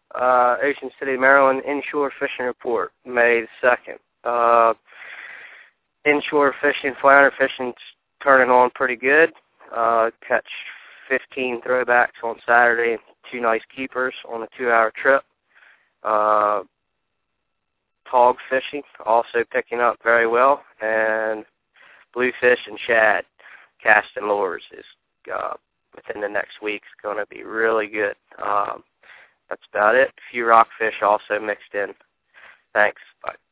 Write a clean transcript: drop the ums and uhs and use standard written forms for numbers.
Ocean City, Maryland inshore fishing report, May the 2nd. Inshore fishing, flounder fishing's turning on pretty good. Catch 15 throwbacks on Saturday, 2 nice keepers on a 2-hour trip. Hog fishing also picking up very well, and bluefish and shad casting lures is within the next week is going to be really good. That's about it. A few rockfish also mixed in. Thanks. Bye.